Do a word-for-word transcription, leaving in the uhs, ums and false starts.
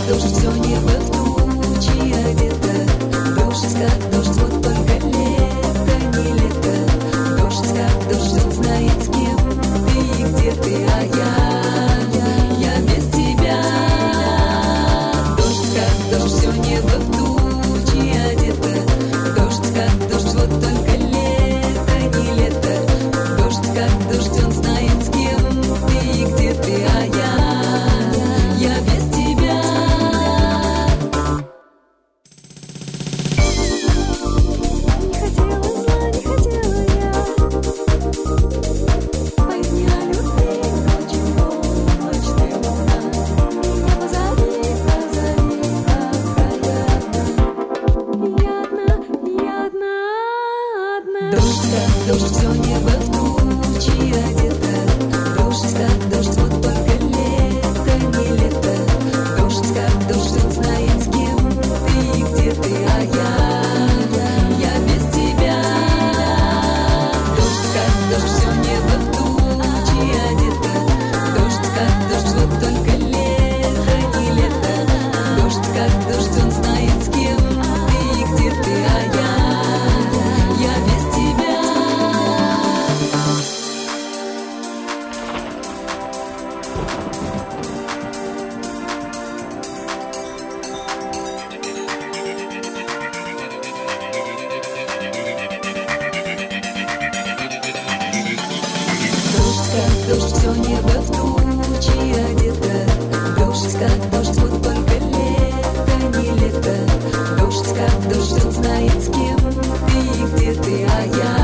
дождь, все небо в тучи одето. Дождь как дождь, вот только лето не лето. Дождь как дождь, он знает с кем ты и где ты, а я, я без тебя. Дождь как дождь, все небо в тучи одето. Дождь как дождь, вот только лето не лето. Дождь как дождь, он знает с кем ты и где ты, а я, я без тебя. Не хотела зла, не хотела я. Моя любви очень полночная луна. Меня позови, позови, пока я одна. Я одна, я одна, одна. Дождь как дождь, все небо в тучи одето. Дождь как дождь, вот только лето не лето. Дождь как дождь, он знает с кем ты и где ты, а я, я без тебя. Дождь как дождь, все небо в тучи одето. Дождь как дождь, вот только лето не лето. Дождь как дождь, он знает с кем ты и где ты, а я, я без тебя. Дождь как дождь, все небо в тучи одето. Дождь как дождь, вот только лето не лето. Дождь как дождь, он знает с кем ты и где ты, а я,